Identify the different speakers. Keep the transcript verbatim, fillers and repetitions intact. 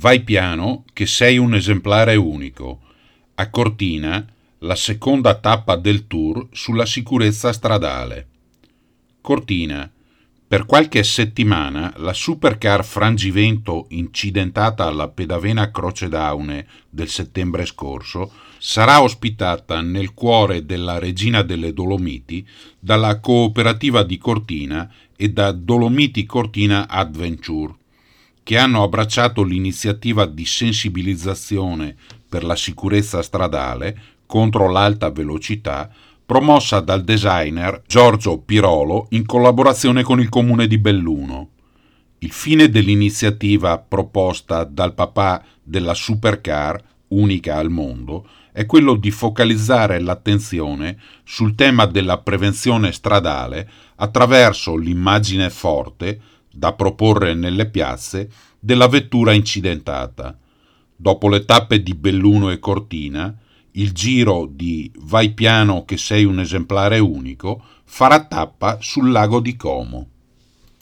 Speaker 1: Vai piano che sei un esemplare unico. A Cortina, la seconda tappa del tour sulla sicurezza stradale. Cortina. Per qualche settimana la supercar Frangivento incidentata alla Pedavena Croce d'Aune del settembre scorso sarà ospitata nel cuore della Regina delle Dolomiti dalla cooperativa di Cortina e da Dolomiti Cortina Adventure, che hanno abbracciato l'iniziativa di sensibilizzazione per la sicurezza stradale contro l'alta velocità promossa dal designer Giorgio Pirolo in collaborazione con il comune di Belluno. Il fine dell'iniziativa proposta dal papà della supercar, unica al mondo, è quello di focalizzare l'attenzione sul tema della prevenzione stradale attraverso l'immagine forte, da proporre nelle piazze, della vettura incidentata. Dopo le tappe di Belluno e Cortina, il giro di Vai piano che sei un esemplare unico farà tappa sul lago di Como.